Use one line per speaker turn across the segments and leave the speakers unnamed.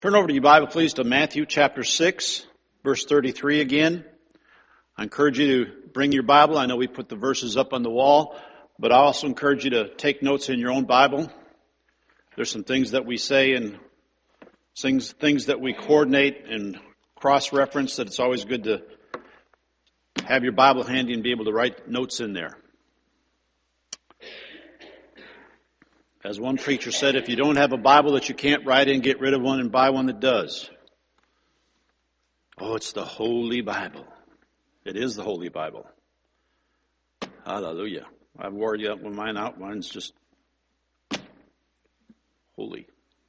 Turn over to your Bible, please, to Matthew chapter 6, verse 33 again. I encourage you to bring your Bible. I know we put the verses up on the wall, but I also encourage you to take notes in your own Bible. There's some things that we say and things that we coordinate and cross-reference that it's always good to have your Bible handy and be able to write notes in there. As one preacher said, if you don't have a Bible that you can't write in, get rid of one and buy one that does. Oh, it's the Holy Bible. It is the Holy Bible. Hallelujah. I've wore mine out. Mine's just holy.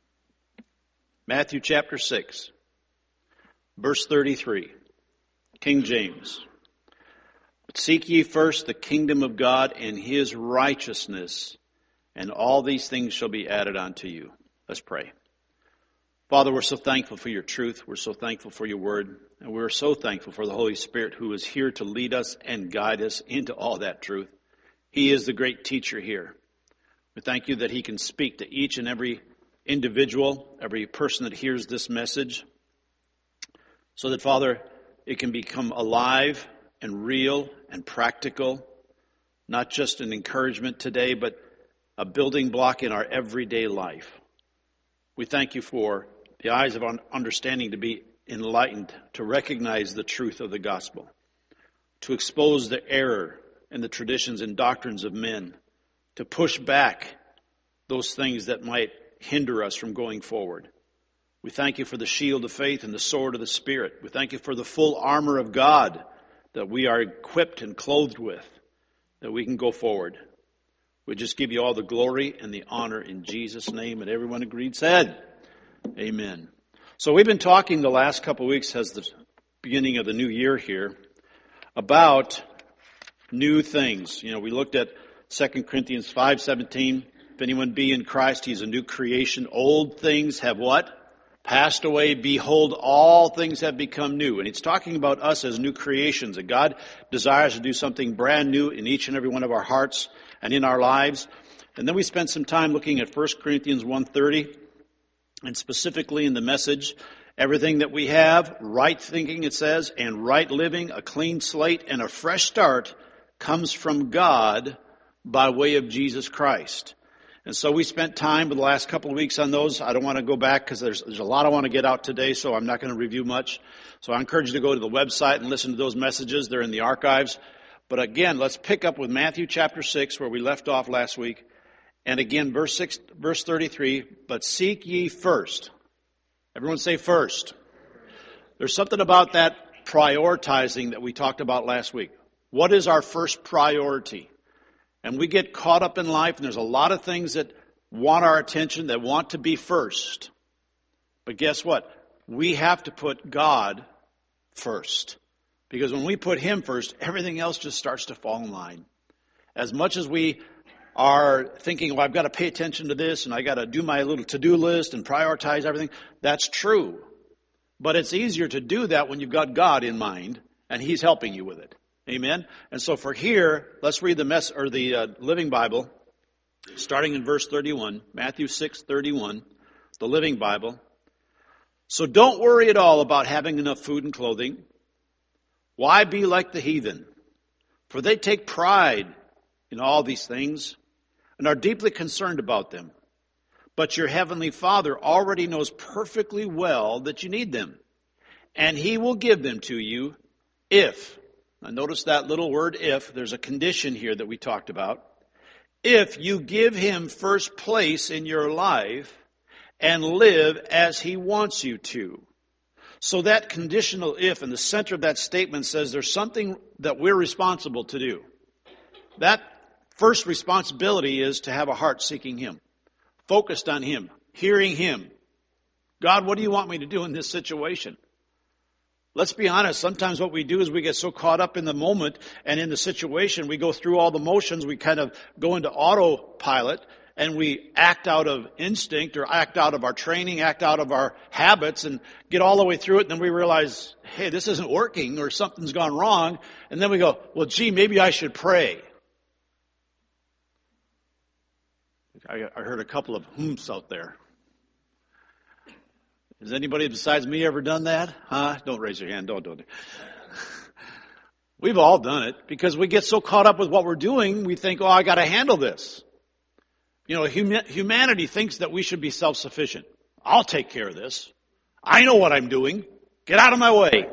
Matthew chapter 6, verse 33, King James. But seek ye first the kingdom of God and his righteousness, and all these things shall be added unto you. Let's pray. Father, we're so thankful for your truth. We're so thankful for your word. And we're so thankful for the Holy Spirit who is here to lead us and guide us into all that truth. He is the great teacher here. We thank you that he can speak to each and every individual, every person that hears this message, so that, Father, it can become alive and real and practical, not just an encouragement today, but a building block in our everyday life. We thank you for the eyes of understanding to be enlightened, to recognize the truth of the gospel, to expose the error and the traditions and doctrines of men, to push back those things that might hinder us from going forward. We thank you for the shield of faith and the sword of the Spirit. We thank you for the full armor of God that we are equipped and clothed with, that we can go forward. We just give you all the glory and the honor in Jesus' name. And everyone agreed said, amen. So we've been talking the last couple of weeks as the beginning of the new year here about new things. We looked at 2 Corinthians 5:17. If anyone be in Christ, he's a new creation. Old things have what? Passed away. Behold, all things have become new. And it's talking about us as new creations. That God desires to do something brand new in each and every one of our hearts and in our lives. And then we spent some time looking at 1 Corinthians 1:30, and specifically in the message, everything that we have, right thinking it says, and right living, a clean slate and a fresh start comes from God by way of Jesus Christ. And so we spent time for the last couple of weeks on those. I don't want to go back because there's a lot I want to get out today, so I'm not going to review much. So I encourage you to go to the website and listen to those messages. They're in the archives. But again, let's pick up with Matthew chapter 6, where we left off last week. And again, verse 33, but seek ye first. Everyone say first. There's something about that prioritizing that we talked about last week. What is our first priority? And we get caught up in life, and there's a lot of things that want our attention, that want to be first. But guess what? We have to put God first. Because when we put him first, everything else just starts to fall in line. As much as we are thinking, well, I've got to pay attention to this, and I got to do my little to-do list and prioritize everything, that's true. But it's easier to do that when you've got God in mind, and he's helping you with it. Amen? And so for here, let's read the Living Bible, starting in verse 31, Matthew 6:31, the Living Bible. So don't worry at all about having enough food and clothing. Why be like the heathen? For they take pride in all these things and are deeply concerned about them. But your heavenly Father already knows perfectly well that you need them, and he will give them to you if. Now notice that little word if. There's a condition here that we talked about. If you give him first place in your life and live as he wants you to. So that conditional if in the center of that statement says there's something that we're responsible to do. That first responsibility is to have a heart seeking him, focused on him, hearing him. God, what do you want me to do in this situation? Let's be honest, sometimes what we do is we get so caught up in the moment and in the situation, we go through all the motions, we kind of go into autopilot, and we act out of instinct or act out of our training, act out of our habits, and get all the way through it, and then we realize, hey, this isn't working, or something's gone wrong, and then we go, well, gee, maybe I should pray. I heard a couple of whomps out there. Has anybody besides me ever done that? Huh? Don't raise your hand. Don't. We've all done it because we get so caught up with what we're doing, we think, oh, I got to handle this. You know, humanity thinks that we should be self-sufficient. I'll take care of this. I know what I'm doing. Get out of my way.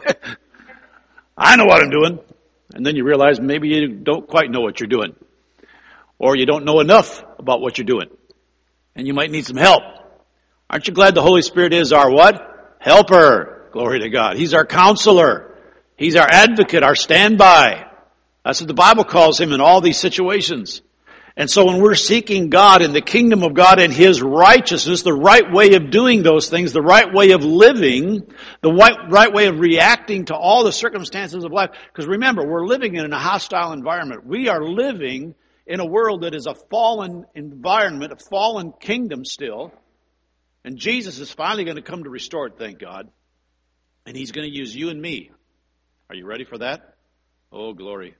I know what I'm doing. And then you realize maybe you don't quite know what you're doing. Or you don't know enough about what you're doing. And you might need some help. Aren't you glad the Holy Spirit is our what? Helper. Glory to God. He's our counselor. He's our advocate, our standby. That's what the Bible calls him in all these situations. And so when we're seeking God in the kingdom of God and His righteousness, the right way of doing those things, the right way of living, the right way of reacting to all the circumstances of life. Because remember, we're living in a hostile environment. We are living in a world that is a fallen environment, a fallen kingdom still. And Jesus is finally going to come to restore it, thank God. And He's going to use you and me. Are you ready for that? Oh, glory.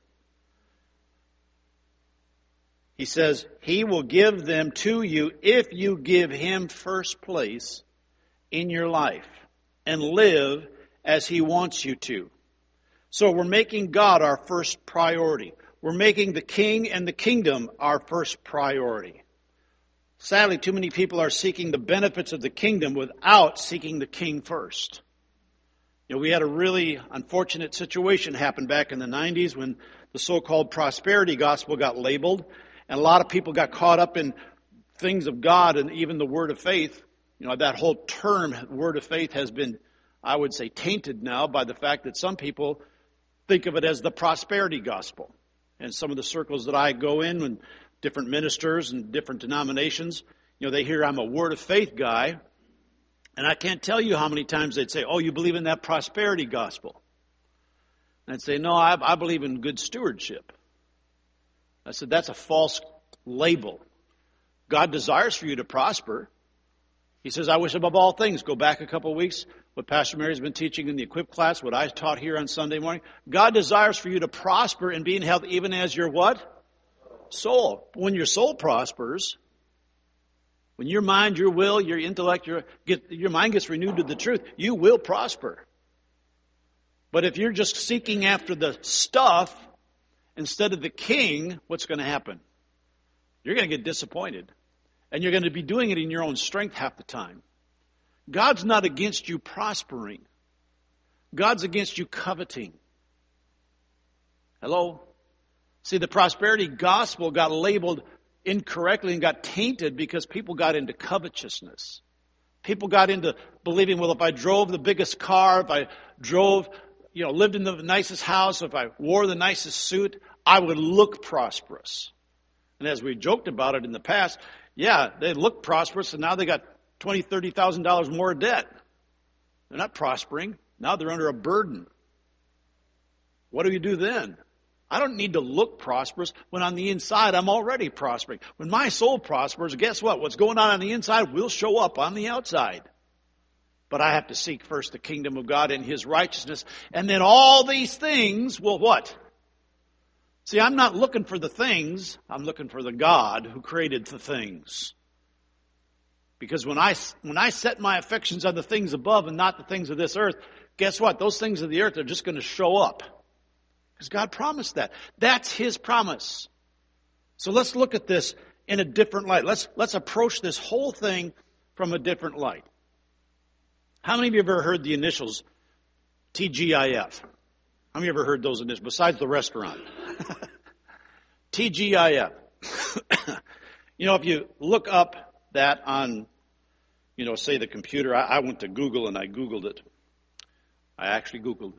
He says, He will give them to you if you give Him first place in your life and live as He wants you to. So we're making God our first priority. We're making the King and the kingdom our first priority. Sadly, too many people are seeking the benefits of the kingdom without seeking the King first. You know, we had a really unfortunate situation happen back in the 90s when the so-called prosperity gospel got labeled. And a lot of people got caught up in things of God and even the word of faith. You know, that whole term, word of faith, has been, I would say, tainted now by the fact that some people think of it as the prosperity gospel. And some of the circles that I go in, and different ministers and different denominations, you know, they hear I'm a word of faith guy. And I can't tell you how many times they'd say, oh, you believe in that prosperity gospel? And I'd say, no, I believe in good stewardship. I said, that's a false label. God desires for you to prosper. He says, I wish above all things. Go back a couple of weeks, what Pastor Mary's been teaching in the Equip class, what I taught here on Sunday morning. God desires for you to prosper and be in health even as your what? Soul. When your soul prospers, when your mind, your will, your intellect, your mind gets renewed to the truth, you will prosper. But if you're just seeking after the stuff instead of the King, what's going to happen? You're going to get disappointed. And you're going to be doing it in your own strength half the time. God's not against you prospering. God's against you coveting. Hello? See, the prosperity gospel got labeled incorrectly and got tainted because people got into covetousness. People got into believing, well, if I drove the biggest car, if I drove, lived in the nicest house, if I wore the nicest suit, I would look prosperous. And as we joked about it in the past, yeah, they look prosperous, and now they got $20,000, $30,000 more debt. They're not prospering. Now they're under a burden. What do you do then? I don't need to look prosperous when on the inside I'm already prospering. When my soul prospers, guess what? What's going on the inside will show up on the outside. But I have to seek first the kingdom of God and His righteousness. And then all these things will what? See, I'm not looking for the things. I'm looking for the God who created the things. Because when I set my affections on the things above and not the things of this earth, guess what? Those things of the earth are just going to show up. Because God promised that. That's His promise. So let's look at this in a different light. Let's approach this whole thing from a different light. How many of you have ever heard the initials TGIF? How many of you ever heard those initials besides the restaurant? TGIF. If you look up that on, say the computer. I went to Google and I Googled it. I actually Googled.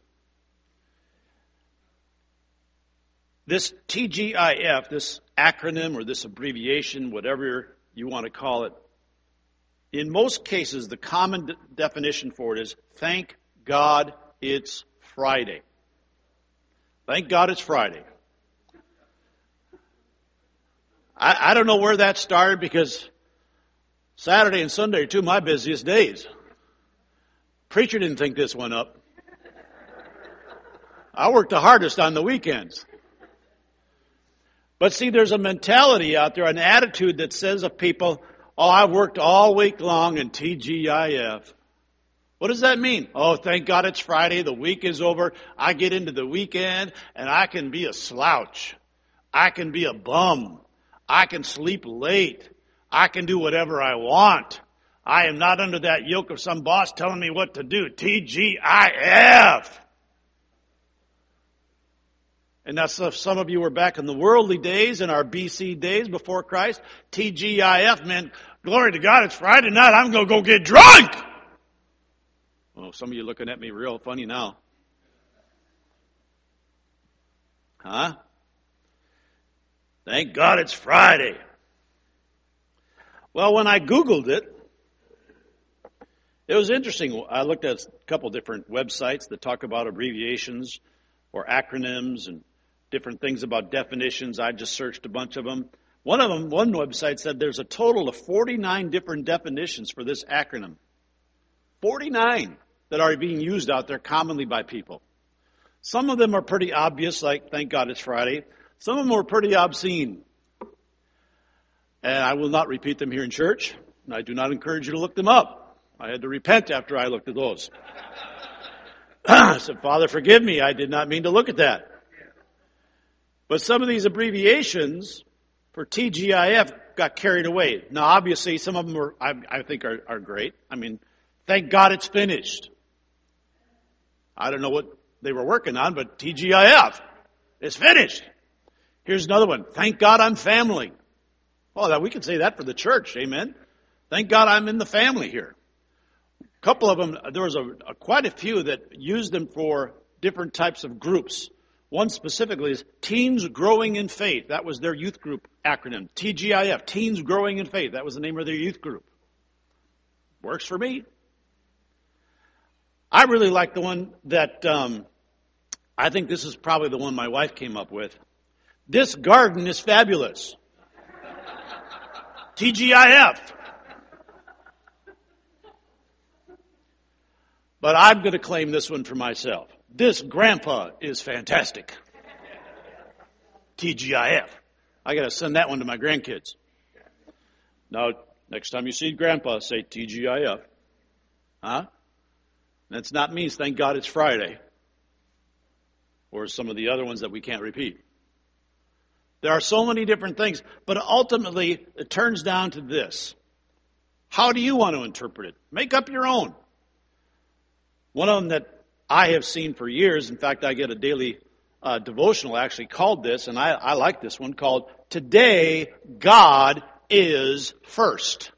This TGIF, this acronym or this abbreviation, whatever you want to call it, in most cases, the common definition for it is, thank God it's Friday. Thank God it's Friday. I don't know where that started because Saturday and Sunday are two of my busiest days. Preacher didn't think this one up. I work the hardest on the weekends. But see, there's a mentality out there, an attitude that says of people, oh, I've worked all week long in TGIF. What does that mean? Oh, thank God it's Friday. The week is over. I get into the weekend and I can be a slouch. I can be a bum. I can sleep late. I can do whatever I want. I am not under that yoke of some boss telling me what to do. TGIF. And that's if some of you were back in the worldly days, in our BC days before Christ. TGIF meant, glory to God, it's Friday night. I'm going to go get drunk. Oh, some of you looking at me real funny now. Huh? Thank God it's Friday. Well, when I Googled it, it was interesting. I looked at a couple different websites that talk about abbreviations or acronyms and different things about definitions. I just searched a bunch of them. One website said there's a total of 49 different definitions for this acronym. 49 that are being used out there commonly by people. Some of them are pretty obvious, like thank God it's Friday. Some of them are pretty obscene. And I will not repeat them here in church. And I do not encourage you to look them up. I had to repent after I looked at those. I said, Father, forgive me. I did not mean to look at that. But some of these abbreviations for TGIF got carried away. Now, obviously, some of them I think are great. I mean, thank God it's finished. I don't know what they were working on, but TGIF, it's finished. Here's another one. Thank God I'm family. Oh, we can say that for the church. Amen. Thank God I'm in the family here. A couple of them, there was quite a few that used them for different types of groups. One specifically is Teens Growing in Faith. That was their youth group acronym. TGIF, Teens Growing in Faith. That was the name of their youth group. Works for me. I really like the one that, I think this is probably the one my wife came up with. This garden is fabulous. TGIF. But I'm going to claim this one for myself. This grandpa is fantastic. TGIF. I got to send that one to my grandkids. Now, next time you see grandpa, say TGIF. Huh? That's not means thank God it's Friday. Or some of the other ones that we can't repeat. There are so many different things, but ultimately it turns down to this. How do you want to interpret it? Make up your own. One of them that I have seen for years, in fact, I get a daily devotional actually called this, and I like this one, called Today God is First.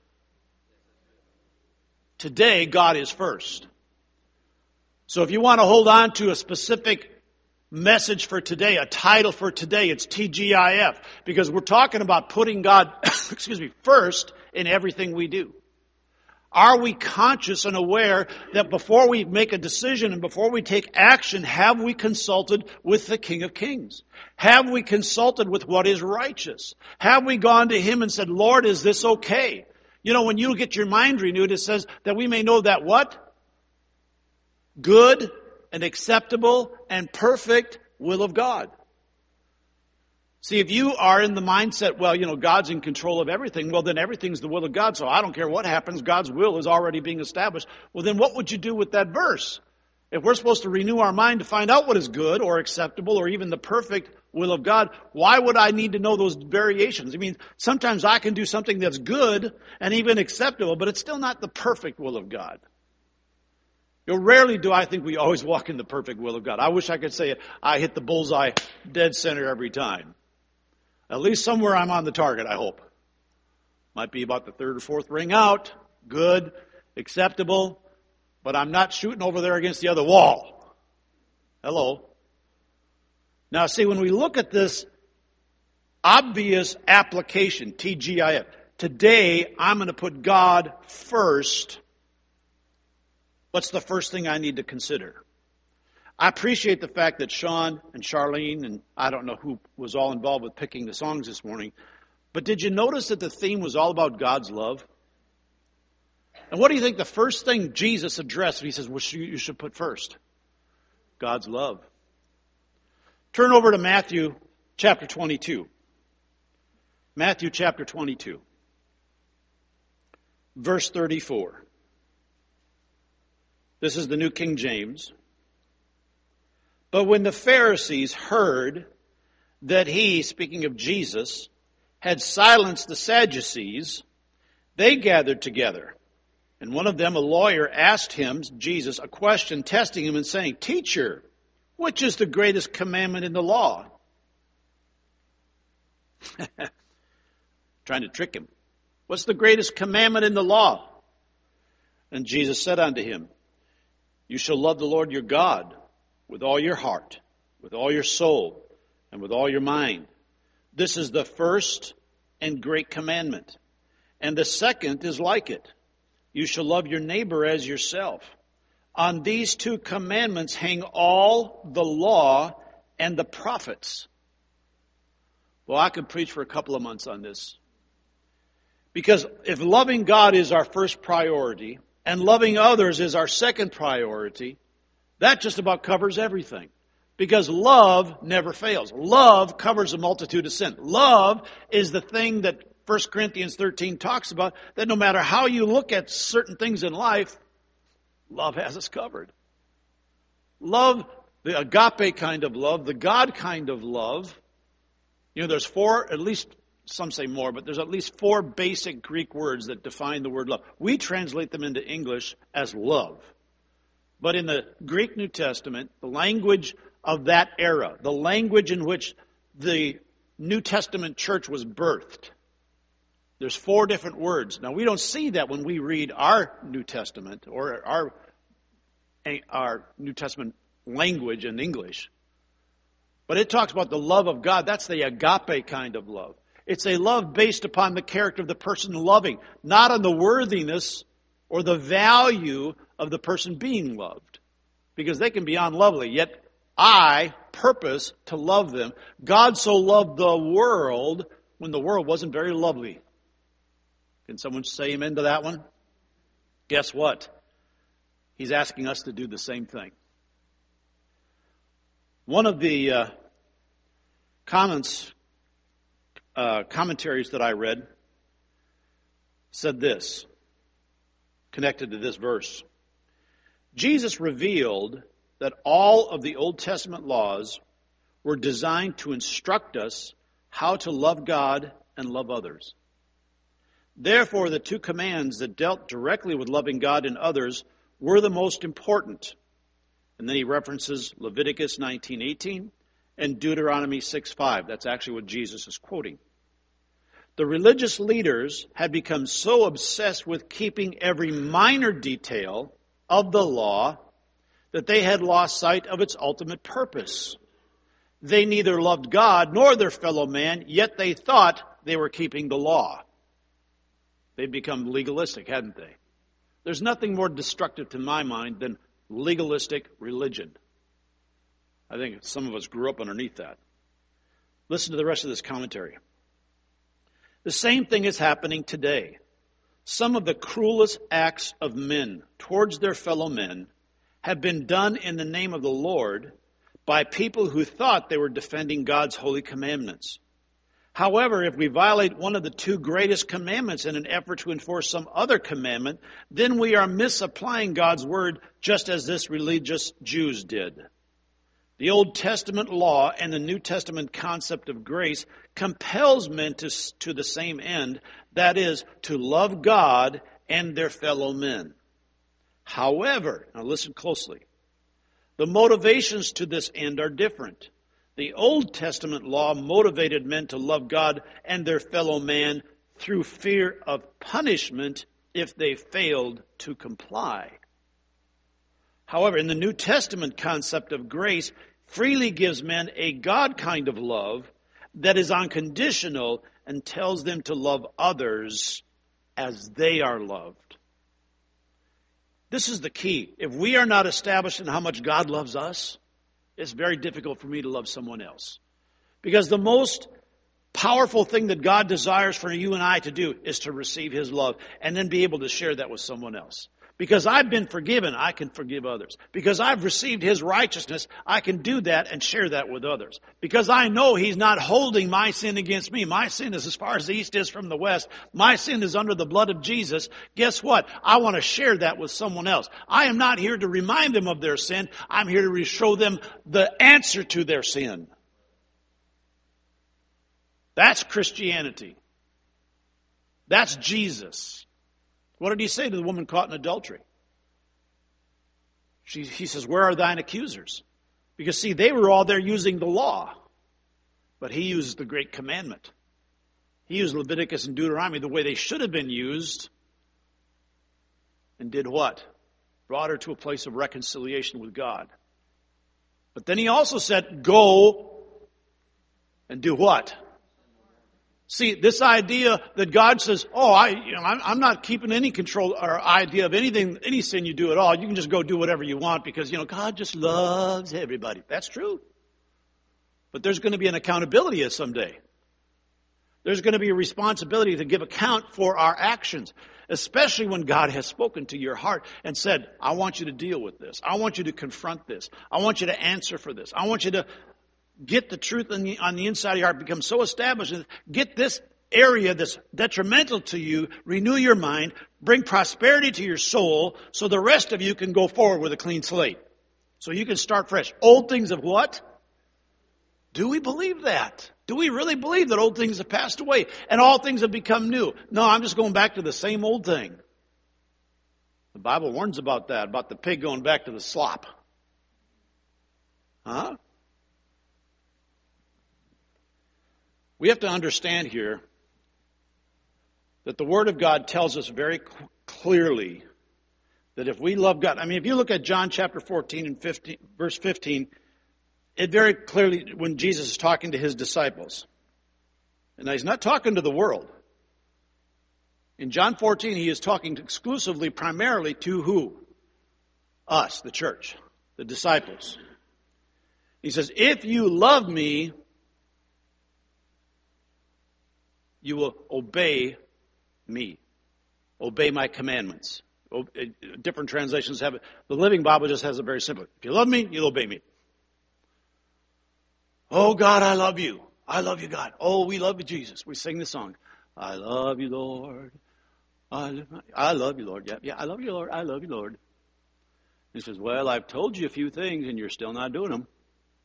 Today God is first. So if you want to hold on to a specific message for today, a title for today, it's TGIF, because we're talking about putting God, first in everything we do. Are we conscious and aware that before we make a decision and before we take action, have we consulted with the King of Kings? Have we consulted with what is righteous? Have we gone to Him and said, Lord, is this okay? You know, when you get your mind renewed, it says that we may know that what? Good and acceptable and perfect will of God. See, if you are in the mindset, well, you know, God's in control of everything, well, then everything's the will of God, so I don't care what happens, God's will is already being established. Well, then what would you do with that verse? If we're supposed to renew our mind to find out what is good or acceptable or even the perfect will of God, why would I need to know those variations? I mean, sometimes I can do something that's good and even acceptable, but it's still not the perfect will of God. You know, rarely do I think we always walk in the perfect will of God. I wish I could say I hit the bullseye dead center every time. At least somewhere I'm on the target, I hope. Might be about the third or fourth ring out. Good, acceptable, but I'm not shooting over there against the other wall. Hello. Now see, when we look at this obvious application, TGIF, today I'm going to put God first. What's the first thing I need to consider? I appreciate the fact that Sean and Charlene, and I don't know who was all involved with picking the songs this morning, but did you notice that the theme was all about God's love? And what do you think the first thing Jesus addressed when He says, well, you should put first? God's love. Turn over to Matthew chapter 22. Matthew chapter 22. Verse 34. This is the New King James. But when the Pharisees heard that he, speaking of Jesus, had silenced the Sadducees, they gathered together. And one of them, a lawyer, asked him, Jesus, a question, testing him and saying, Teacher, which is the greatest commandment in the law? Trying to trick him. What's the greatest commandment in the law? And Jesus said unto him, You shall love the Lord your God with all your heart, with all your soul, and with all your mind. This is the first and great commandment. And the second is like it. You shall love your neighbor as yourself. On these two commandments hang all the law and the prophets. Well, I could preach for a couple of months on this. Because if loving God is our first priority and loving others is our second priority, that just about covers everything. Because love never fails. Love covers a multitude of sin. Love is the thing that 1 Corinthians 13 talks about, that no matter how you look at certain things in life, love has us covered. Love, the agape kind of love, the God kind of love. There's four, at least some say more, but there's at least four basic Greek words that define the word love. We translate them into English as love. But in the Greek New Testament, the language of that era, the language in which the New Testament church was birthed, there's four different words. Now, we don't see that when we read our New Testament or our New Testament language in English. But it talks about the love of God. That's the agape kind of love. It's a love based upon the character of the person loving, not on the worthiness or the value of the person being loved. Because they can be unlovely, yet I purpose to love them. God so loved the world when the world wasn't very lovely. Can someone say amen to that one? Guess what? He's asking us to do the same thing. One of the commentaries that I read said this, connected to this verse. Jesus revealed that all of the Old Testament laws were designed to instruct us how to love God and love others. Therefore, the two commands that dealt directly with loving God and others were the most important. And then he references Leviticus 19:18 and Deuteronomy 6:5. That's actually what Jesus is quoting. The religious leaders had become so obsessed with keeping every minor detail of the law that they had lost sight of its ultimate purpose. They neither loved God nor their fellow man, yet they thought they were keeping the law. They'd become legalistic, hadn't they? There's nothing more destructive to my mind than legalistic religion. I think some of us grew up underneath that. Listen to the rest of this commentary. The same thing is happening today. Some of the cruelest acts of men towards their fellow men have been done in the name of the Lord by people who thought they were defending God's holy commandments. However, if we violate one of the two greatest commandments in an effort to enforce some other commandment, then we are misapplying God's word just as this religious Jews did. The Old Testament law and the New Testament concept of grace compels men to the same end, that is, to love God and their fellow men. However, now listen closely, the motivations to this end are different. The Old Testament law motivated men to love God and their fellow man through fear of punishment if they failed to comply. However, in the New Testament concept of grace, freely gives men a God kind of love that is unconditional and tells them to love others as they are loved. This is the key. If we are not established in how much God loves us, it's very difficult for me to love someone else. Because the most powerful thing that God desires for you and I to do is to receive His love and then be able to share that with someone else. Because I've been forgiven, I can forgive others. Because I've received His righteousness, I can do that and share that with others. Because I know He's not holding my sin against me. My sin is as far as the east is from the west. My sin is under the blood of Jesus. Guess what? I want to share that with someone else. I am not here to remind them of their sin. I'm here to show them the answer to their sin. That's Christianity. That's Jesus. What did He say to the woman caught in adultery? He says, where are thine accusers? Because see, they were all there using the law. But He used the great commandment. He used Leviticus and Deuteronomy the way they should have been used. And did what? Brought her to a place of reconciliation with God. But then He also said, go and do what? See, this idea that God says, I'm not keeping any control or idea of anything, any sin you do at all. You can just go do whatever you want because, God just loves everybody. That's true. But there's going to be an accountability someday. There's going to be a responsibility to give account for our actions, especially when God has spoken to your heart and said, I want you to deal with this. I want you to confront this. I want you to answer for this. I want you to get the truth on the inside of your heart, become so established, and get this area that's detrimental to you, renew your mind, bring prosperity to your soul, so the rest of you can go forward with a clean slate. So you can start fresh. Old things have what? Do we believe that? Do we really believe that old things have passed away and all things have become new? No, I'm just going back to the same old thing. The Bible warns about that, about the pig going back to the slop. Huh? We have to understand here that the Word of God tells us very clearly that if we love God, if you look at John chapter 14 and 15, verse 15, it very clearly, when Jesus is talking to His disciples, and He's not talking to the world. In John 14, He is talking exclusively, primarily to who? Us, the church, the disciples. He says, if you love me, you will obey me. Obey my commandments. Different translations have it. The Living Bible just has it very simple. If you love me, you'll obey me. Oh God, I love you. I love you, God. Oh, we love you, Jesus. We sing the song. I love you, Lord. I love you, Lord. Yeah, I love you, Lord. I love you, Lord. He says, well, I've told you a few things and you're still not doing them.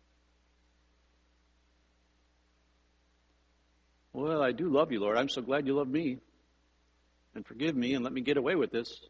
Well, I do love you, Lord. I'm so glad you love me. And forgive me and let me get away with this.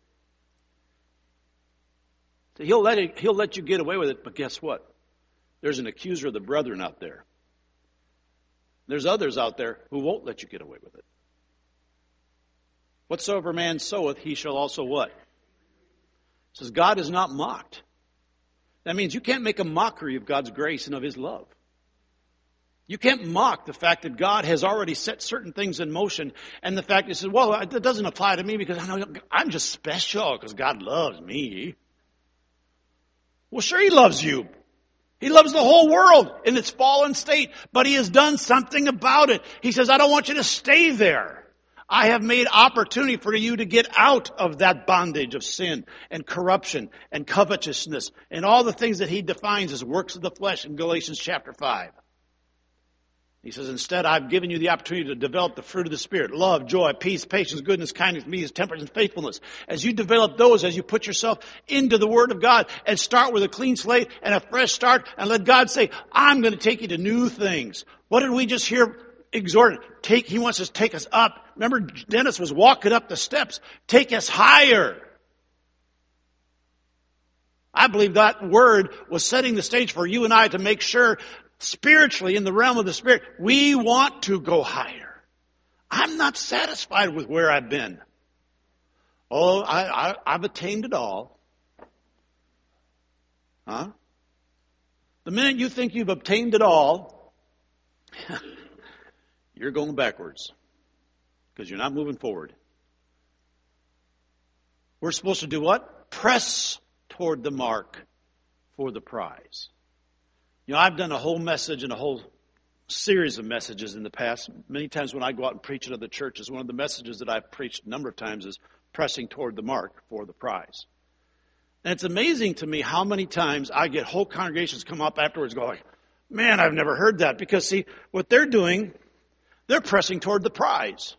So he'll let you get away with it, but guess what? There's an accuser of the brethren out there. There's others out there who won't let you get away with it. Whatsoever man soweth, he shall also what? It says God is not mocked. That means you can't make a mockery of God's grace and of His love. You can't mock the fact that God has already set certain things in motion, and the fact that He says, well, it doesn't apply to me because I know I'm just special because God loves me. Well, sure He loves you. He loves the whole world in its fallen state, but He has done something about it. He says, I don't want you to stay there. I have made opportunity for you to get out of that bondage of sin and corruption and covetousness and all the things that He defines as works of the flesh in Galatians chapter 5. He says, instead, I've given you the opportunity to develop the fruit of the Spirit. Love, joy, peace, patience, goodness, kindness, meekness, temperance, and faithfulness. As you develop those, as you put yourself into the Word of God and start with a clean slate and a fresh start and let God say, I'm going to take you to new things. What did we just hear exhorted? He wants us to take us up. Remember, Dennis was walking up the steps. Take us higher. I believe that word was setting the stage for you and I to make sure spiritually, in the realm of the Spirit, we want to go higher. I'm not satisfied with where I've been. Oh, I've attained it all. Huh? The minute you think you've obtained it all, you're going backwards because you're not moving forward. We're supposed to do what? Press toward the mark for the prize. You know, I've done a whole message and a whole series of messages in the past. Many times when I go out and preach at other churches, one of the messages that I've preached a number of times is pressing toward the mark for the prize. And it's amazing to me how many times I get whole congregations come up afterwards going, man, I've never heard that. Because, see, what they're doing, they're pressing toward the prize.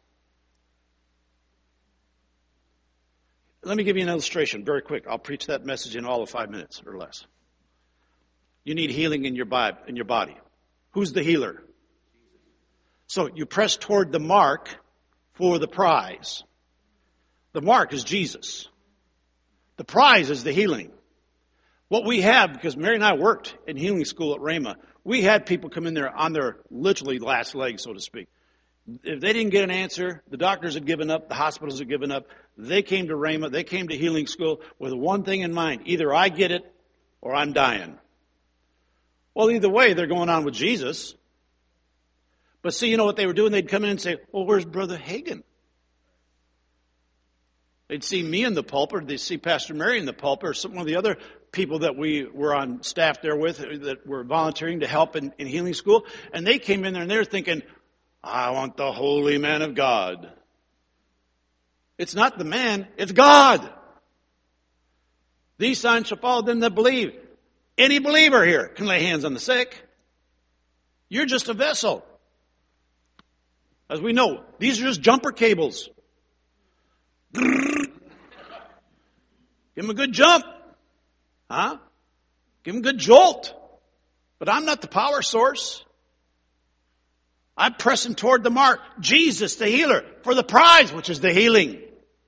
Let me give you an illustration very quick. I'll preach that message in all of 5 minutes or less. You need healing in your body. Who's the healer? So you press toward the mark for the prize. The mark is Jesus. The prize is the healing. What we have, because Mary and I worked in healing school at Rhema, we had people come in there on their literally last leg, so to speak. If they didn't get an answer, the doctors had given up, the hospitals had given up. They came to Rhema, they came to healing school with one thing in mind. Either I get it or I'm dying. Well, either way, they're going on with Jesus. But see, you know what they were doing? They'd come in and say, well, where's Brother Hagin? They'd see me in the pulpit, or they'd see Pastor Mary in the pulpit, or some of the other people that we were on staff there with that were volunteering to help in healing school. And they came in there and they were thinking, I want the holy man of God. It's not the man, it's God. These signs shall follow them that believe. Any believer here can lay hands on the sick. You're just a vessel. As we know, these are just jumper cables. Give him a good jump. Huh? Give him a good jolt. But I'm not the power source. I'm pressing toward the mark. Jesus, the healer, for the prize, which is the healing.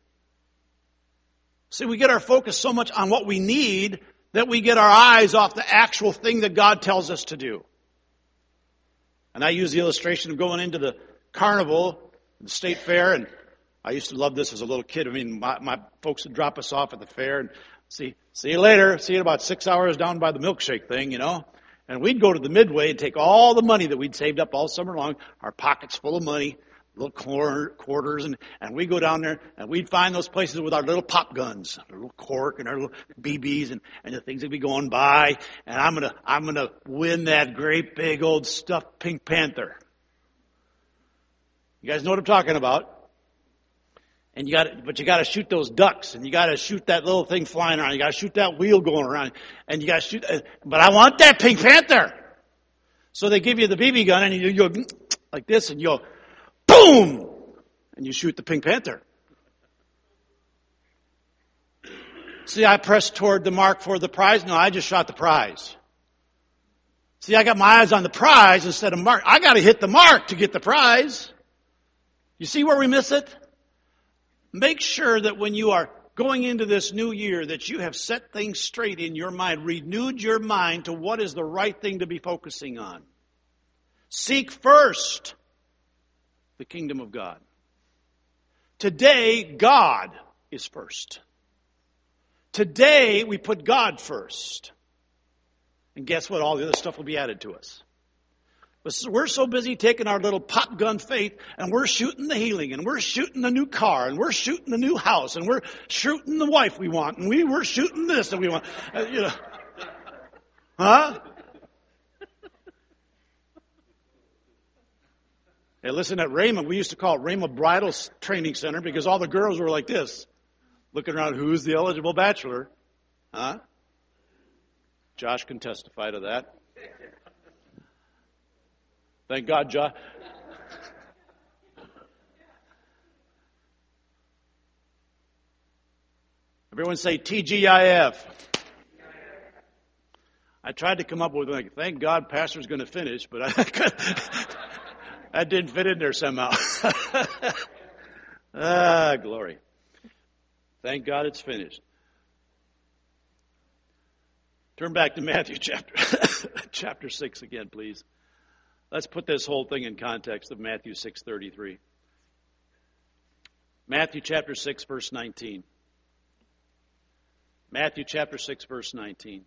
See, we get our focus so much on what we need that we get our eyes off the actual thing that God tells us to do. And I use the illustration of going into the carnival, the state fair, and I used to love this as a little kid. I mean, my folks would drop us off at the fair and see you later. See you in about 6 hours down by the milkshake thing, you know. And we'd go to the Midway and take all the money that we'd saved up all summer long, our pockets full of money, little quarters, and we'd go down there and we'd find those places with our little pop guns, our little cork and our little BBs and the things that be going by. And I'm gonna win that great big old stuffed Pink Panther. You guys know what I'm talking about. And you gotta shoot those ducks, and you gotta shoot that little thing flying around. You gotta shoot that wheel going around, and you gotta shoot. But I want that Pink Panther. So they give you the BB gun, and you go like this, and you go, boom, and you shoot the Pink Panther. See, I pressed toward the mark for the prize. No, I just shot the prize. See, I got my eyes on the prize instead of mark. I got to hit the mark to get the prize. You see where we miss it? Make sure that when you are going into this new year that you have set things straight in your mind, renewed your mind to what is the right thing to be focusing on. Seek first the kingdom of God. Today, God is first. Today, we put God first. And guess what? All the other stuff will be added to us. But we're so busy taking our little pop gun faith and we're shooting the healing and we're shooting the new car and we're shooting the new house and we're shooting the wife we want and we're shooting this that we want. Huh? Hey, listen, at Rhema, we used to call it Rhema Bridal Training Center because all the girls were like this, looking around, who's the eligible bachelor? Huh? Josh can testify to that. Thank God, Josh. Everyone say TGIF. I tried to come up with like, thank God Pastor's going to finish, but that didn't fit in there somehow. Glory. Thank God it's Turn back to Matthew chapter 6 again, please. Let's put this whole thing in context of Matthew 6:33. Matthew chapter 6, verse 19. Matthew chapter 6, verse 19.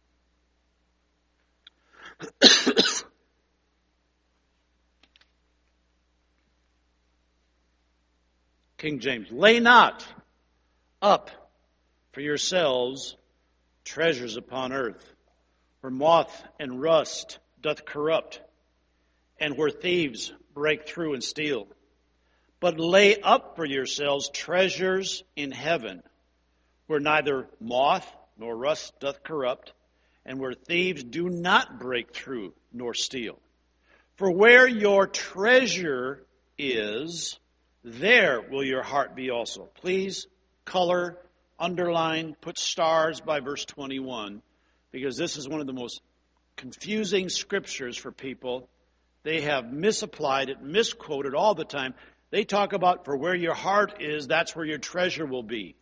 King James, lay not up for yourselves treasures upon earth, where moth and rust doth corrupt, and where thieves break through and steal. But lay up for yourselves treasures in heaven, where neither moth nor rust doth corrupt, and where thieves do not break through nor steal. For where your treasure is, there will your heart be also. Please color, underline, put stars by verse 21, because this is one of the most confusing scriptures for people. They have misapplied it, misquoted all the time. They talk about, for where your heart is, that's where your treasure will be.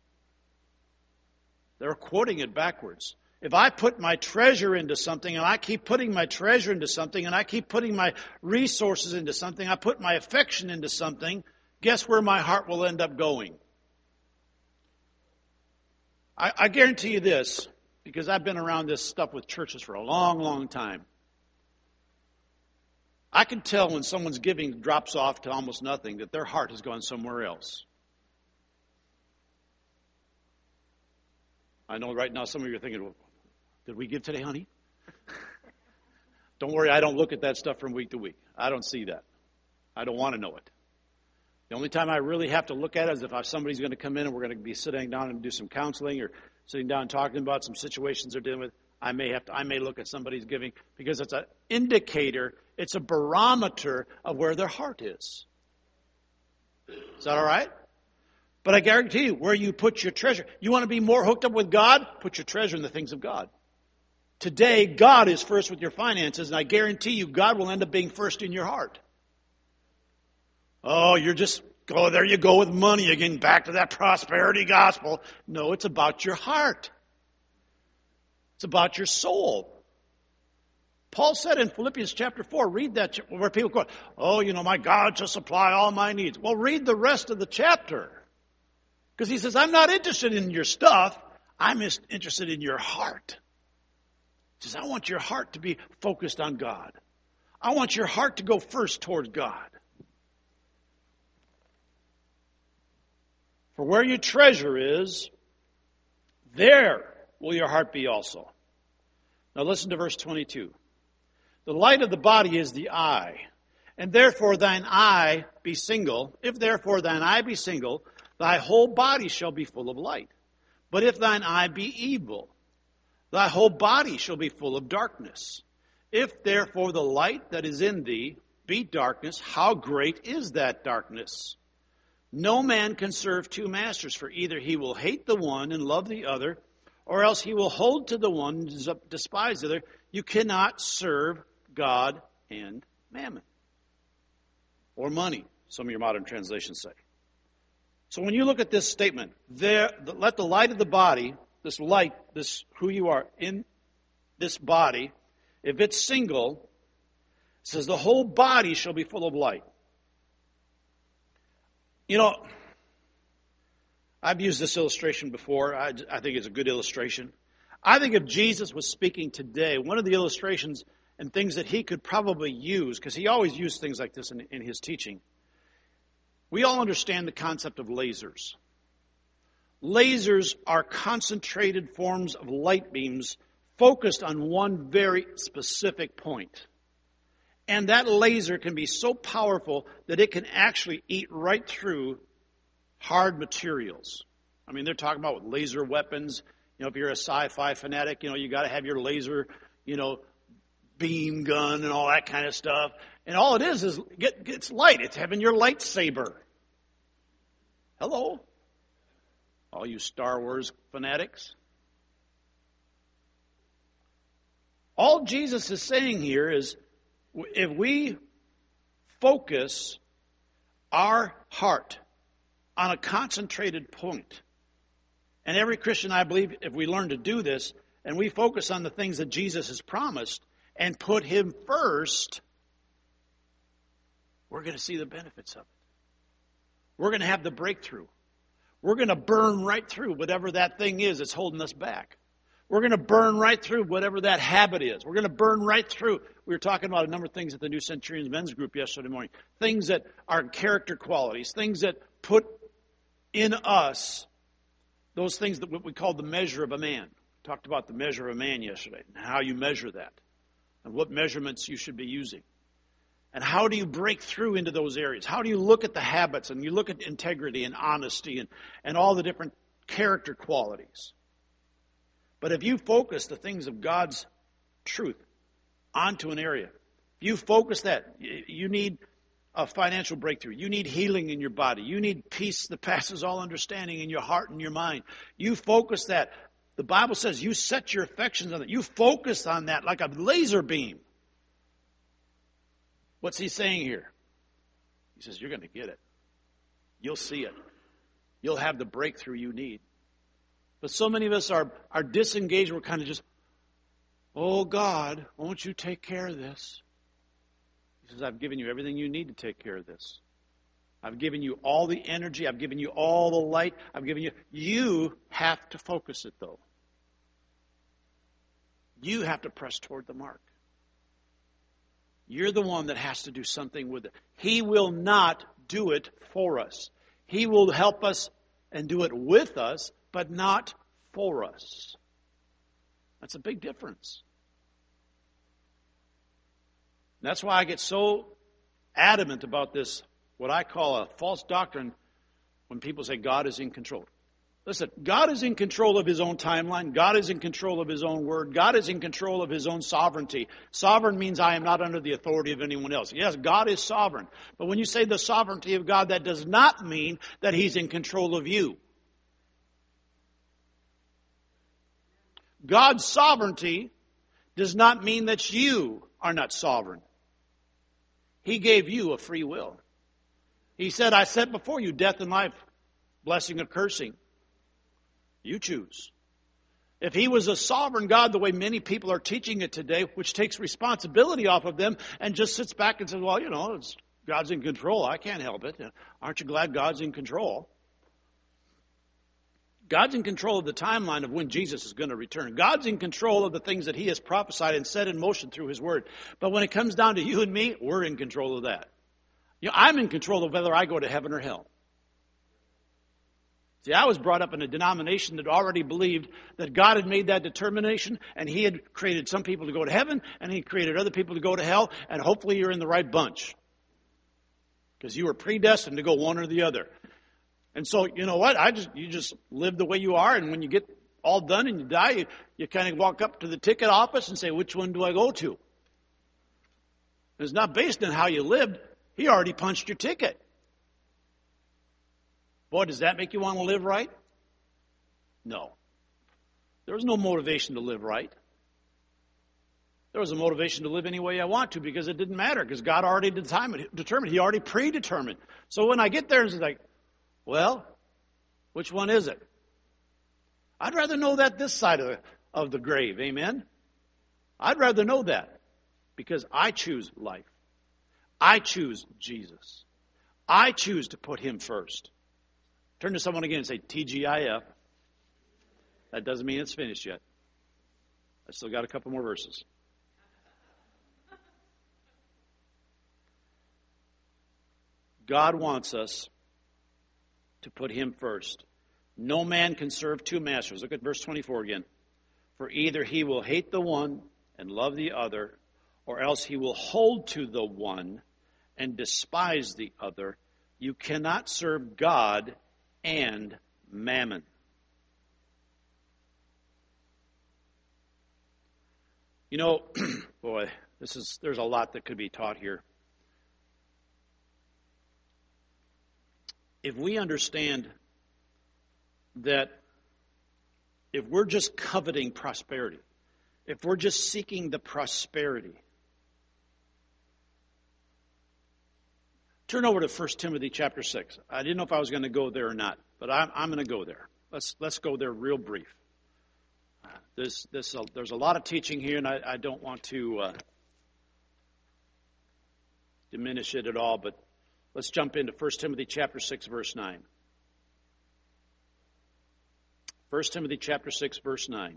They're quoting it backwards. If I put my treasure into something, and I keep putting my treasure into something, and I keep putting my resources into something, I put my affection into something, guess where my heart will end up going? I guarantee you this, because I've been around this stuff with churches for a long, long time. I can tell when someone's giving drops off to almost nothing that their heart has gone somewhere else. I know right now some of you are thinking, well, did we give today, honey? Don't worry, I don't look at that stuff from week to week. I don't see that. I don't want to know it. The only time I really have to look at it is if somebody's going to come in and we're going to be sitting down and do some counseling or sitting down and talking about some situations they're dealing with. I may look at somebody's giving because it's an indicator, it's a barometer of where their heart is. Is that all right? But I guarantee you, where you put your treasure, you want to be more hooked up with God? Put your treasure in the things of God. Today, God is first with your finances, and I guarantee you, God will end up being first in your heart. Oh, there you go with money again, back to that prosperity gospel. No, it's about your heart. It's about your soul. Paul said in Philippians chapter 4, read that, where people go, oh, my God shall supply all my needs. Well, read the rest of the chapter. Because he says, I'm not interested in your stuff. I'm interested in your heart. He says, I want your heart to be focused on God. I want your heart to go first towards God. For where your treasure is, there will your heart be also. Now listen to verse 22. The light of the body is the eye, and therefore thine eye be single. If therefore thine eye be single, thy whole body shall be full of light. But if thine eye be evil, thy whole body shall be full of darkness. If therefore the light that is in thee be darkness, how great is that darkness? No man can serve two masters, for either he will hate the one and love the other, or else he will hold to the one and despise the other. You cannot serve God and mammon. Or money, some of your modern translations say. So when you look at this statement, let the light of the body, this light, this who you are in this body, if it's single, it says the whole body shall be full of light. I've used this illustration before. I think it's a good illustration. I think if Jesus was speaking today, one of the illustrations and things that he could probably use, because he always used things like this in his teaching, we all understand the concept of lasers. Lasers are concentrated forms of light beams focused on one very specific point. And that laser can be so powerful that it can actually eat right through hard materials. I mean, they're talking about laser weapons. If you're a sci-fi fanatic, you got to have your laser, beam gun and all that kind of stuff. And all it is it's light. It's having your lightsaber. Hello, all you Star Wars fanatics. All Jesus is saying here is, if we focus our heart on a concentrated point, and every Christian, I believe, if we learn to do this, and we focus on the things that Jesus has promised, and put him first, we're going to see the benefits of it. We're going to have the breakthrough. We're going to burn right through whatever that thing is that's holding us back. We're going to burn right through whatever that habit is. We're going to burn right through. We were talking about a number of things at the New Centurions men's group yesterday morning. Things that are character qualities. Things that put in us those things that what we call the measure of a man. We talked about the measure of a man yesterday and how you measure that and what measurements you should be using. And how do you break through into those areas? How do you look at the habits and you look at integrity and honesty and all the different character qualities? But if you focus the things of God's truth onto an area, if you focus that, you need a financial breakthrough. You need healing in your body. You need peace that passes all understanding in your heart and your mind. You focus that. The Bible says you set your affections on it. You focus on that like a laser beam. What's he saying here? He says, you're going to get it. You'll see it. You'll have the breakthrough you need. But so many of us are disengaged. We're kind of just, oh God, won't you take care of this? He says, I've given you everything you need to take care of this. I've given you all the energy. I've given you all the light. You have to focus it though. You have to press toward the mark. You're the one that has to do something with it. He will not do it for us. He will help us and do it with us, but not for us. That's a big difference. That's why I get so adamant about this, what I call a false doctrine, when people say God is in control. Listen, God is in control of His own timeline. God is in control of His own word. God is in control of His own sovereignty. Sovereign means I am not under the authority of anyone else. Yes, God is sovereign. But when you say the sovereignty of God, that does not mean that He's in control of you. God's sovereignty does not mean that you are not sovereign. He gave you a free will. He said, I set before you death and life, blessing or cursing. You choose. If He was a sovereign God, the way many people are teaching it today, which takes responsibility off of them and just sits back and says, well, God's in control. I can't help it. Aren't you glad God's in control? God's in control of the timeline of when Jesus is going to return. God's in control of the things that He has prophesied and set in motion through His Word. But when it comes down to you and me, we're in control of that. I'm in control of whether I go to heaven or hell. See, I was brought up in a denomination that already believed that God had made that determination and He had created some people to go to heaven and He created other people to go to hell, and hopefully you're in the right bunch. Because you were predestined to go one or the other. And so, you know what? You just live the way you are, and when you get all done and you die, you kind of walk up to the ticket office and say, which one do I go to? It's not based on how you lived. He already punched your ticket. Boy, does that make you want to live right? No. There was no motivation to live right. There was a motivation to live any way I want to because it didn't matter because God already determined. He already predetermined. So when I get there, it's like, well, which one is it? I'd rather know that this side of the grave. Amen? I'd rather know that because I choose life. I choose Jesus. I choose to put Him first. Turn to someone again and say, TGIF. That doesn't mean it's finished yet. I still got a couple more verses. God wants us to put Him first. No man can serve two masters. Look at verse 24 again. For either he will hate the one and love the other, or else he will hold to the one and despise the other. You cannot serve God and mammon. Boy, there's a lot that could be taught here. If we understand that if we're just coveting prosperity, if we're just seeking the prosperity, turn over to 1 Timothy chapter 6. I didn't know if I was going to go there or not, but I'm going to go there. Let's go there real brief. There's a lot of teaching here, and I don't want to diminish it at all, but let's jump into 1 Timothy chapter 6, verse 9. 1 Timothy chapter 6, verse 9.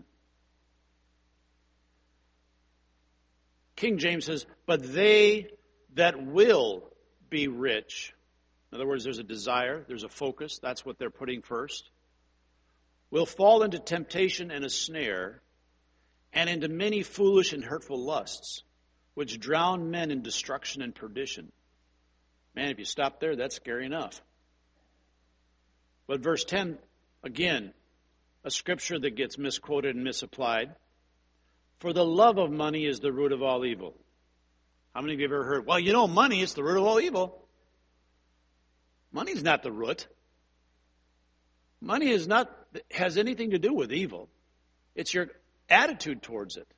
King James says, but they that will be rich. In other words, there's a desire, there's a focus. That's what they're putting first. Will fall into temptation and a snare, and into many foolish and hurtful lusts, which drown men in destruction and perdition. Man, if you stop there, that's scary enough. But verse 10, again, a scripture that gets misquoted and misapplied. For the love of money is the root of all evil. How many of you have ever heard, well, money is the root of all evil? Money's not the root. Money has anything to do with evil. It's your attitude towards it.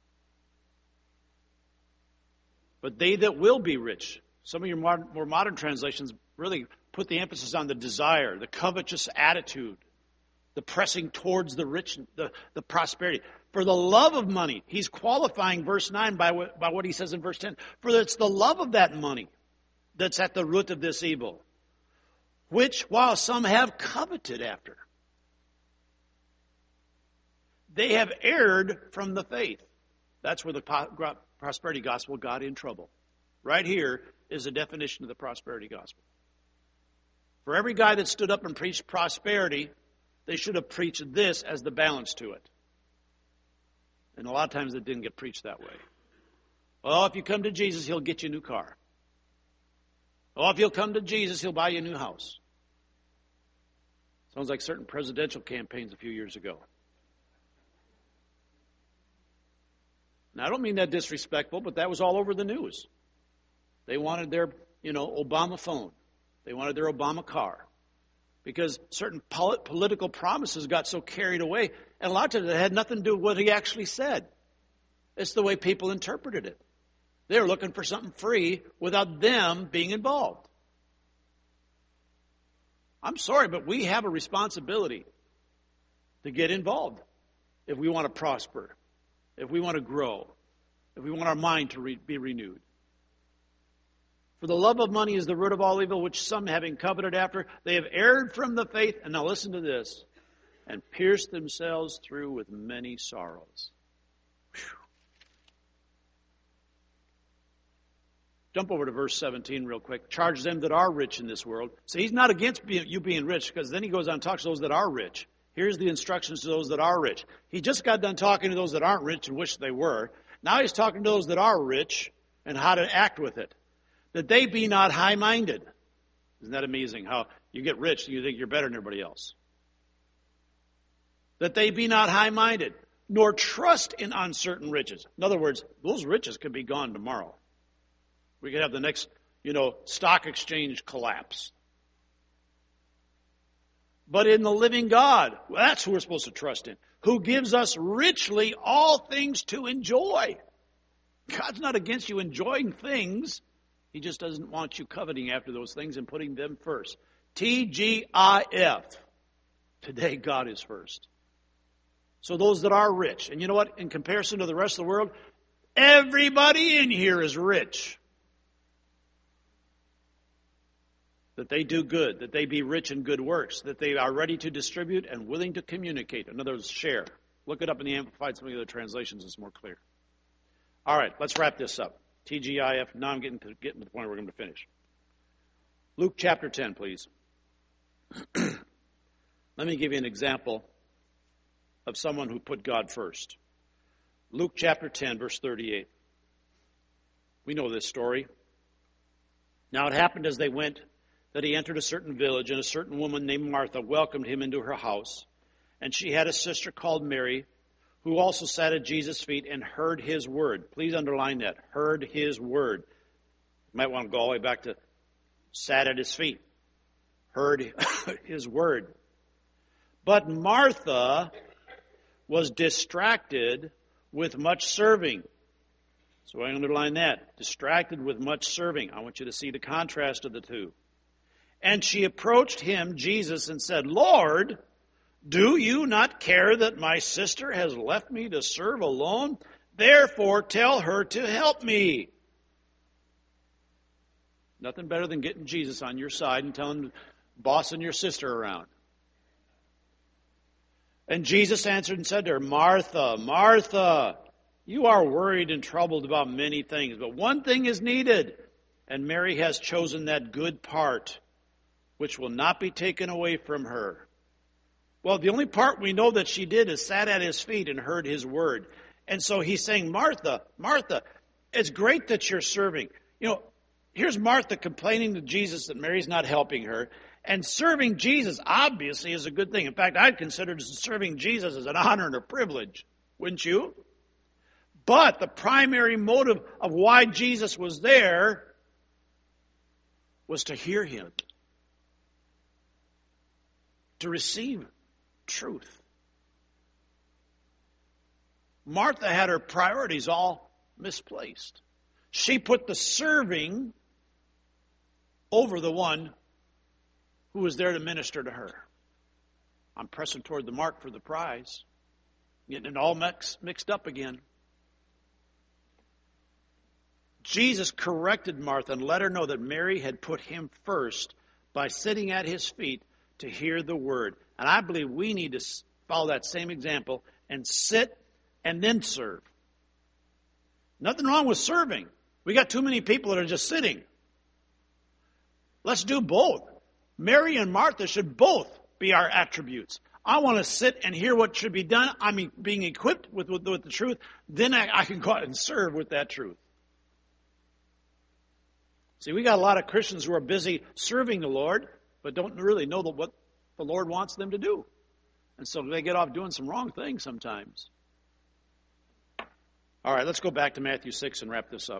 But they that will be rich. Some of your more modern translations really put the emphasis on the desire, the covetous attitude, the pressing towards the rich, the prosperity. For the love of money, he's qualifying verse 9 by what he says in verse 10. For it's the love of that money that's at the root of this evil, which while some have coveted after, they have erred from the faith. That's where the prosperity gospel got in trouble. Right here is a definition of the prosperity gospel. For every guy that stood up and preached prosperity, they should have preached this as the balance to it. And a lot of times it didn't get preached that way. Oh, if you come to Jesus, he'll get you a new car. Oh, if you'll come to Jesus, he'll buy you a new house. Sounds like certain presidential campaigns a few years ago. Now, I don't mean that disrespectful, but that was all over the news. They wanted their, Obama phone. They wanted their Obama car. Because certain political promises got so carried away, and a lot of times it had nothing to do with what he actually said. It's the way people interpreted it. They were looking for something free without them being involved. I'm sorry, but we have a responsibility to get involved if we want to prosper, if we want to grow, if we want our mind to be renewed. For the love of money is the root of all evil, which some having coveted after, they have erred from the faith, and now listen to this, and pierced themselves through with many sorrows. Whew. Jump over to verse 17 real quick. Charge them that are rich in this world. So he's not against you being rich, because then he goes on and talks to those that are rich. Here's the instructions to those that are rich. He just got done talking to those that aren't rich and wish they were. Now he's talking to those that are rich and how to act with it. That they be not high-minded. Isn't that amazing how you get rich and you think you're better than everybody else? That they be not high-minded, nor trust in uncertain riches. In other words, those riches could be gone tomorrow. We could have the next, stock exchange collapse. But in the living God, that's who we're supposed to trust in, who gives us richly all things to enjoy. God's not against you enjoying things. He just doesn't want you coveting after those things and putting them first. TGIF. Today, God is first. So those that are rich, and you know what? In comparison to the rest of the world, everybody in here is rich. That they do good, that they be rich in good works, that they are ready to distribute and willing to communicate. In other words, share. Look it up in the Amplified. Some of the other translations is more clear. All right, let's wrap this up. TGIF. Now I'm getting to the point where we're going to finish. Luke chapter 10, please. Let me give you an example of someone who put God first. Luke chapter 10, verse 38. We know this story. Now it happened as they went that he entered a certain village, and a certain woman named Martha welcomed him into her house. And she had a sister called Mary, who also sat at Jesus' feet and heard his word. Please underline that. Heard his word. You might want to go all the way back to sat at his feet. Heard his word. But Martha was distracted with much serving. So I underline that. Distracted with much serving. I want you to see the contrast of the two. And she approached him, Jesus, and said, Lord, do you not care that my sister has left me to serve alone? Therefore, tell her to help me. Nothing better than getting Jesus on your side and bossing your sister around. And Jesus answered and said to her, Martha, Martha, you are worried and troubled about many things, but one thing is needed, and Mary has chosen that good part, which will not be taken away from her. Well, the only part we know that she did is sat at his feet and heard his word. And so he's saying, Martha, Martha, It's great that you're serving. Here's Martha complaining to Jesus that Mary's not helping her. And serving Jesus, obviously, is a good thing. In fact, I'd consider serving Jesus as an honor and a privilege. Wouldn't you? But the primary motive of why Jesus was there was to hear him, to receive truth. Martha had her priorities all misplaced. She put the serving over the one who was there to minister to her. I'm pressing toward the mark for the prize, getting it all mixed up again. Jesus corrected Martha and let her know that Mary had put him first by sitting at his feet to hear the word. And I believe we need to follow that same example and sit and then serve. Nothing wrong with serving. We got too many people that are just sitting. Let's do both. Mary and Martha should both be our attributes. I want to sit and hear what should be done. I'm being equipped with the truth. Then I can go out and serve with that truth. See, we got a lot of Christians who are busy serving the Lord, but don't really know what the Lord wants them to do. And so they get off doing some wrong things sometimes. All right, let's go back to Matthew 6 and wrap this up.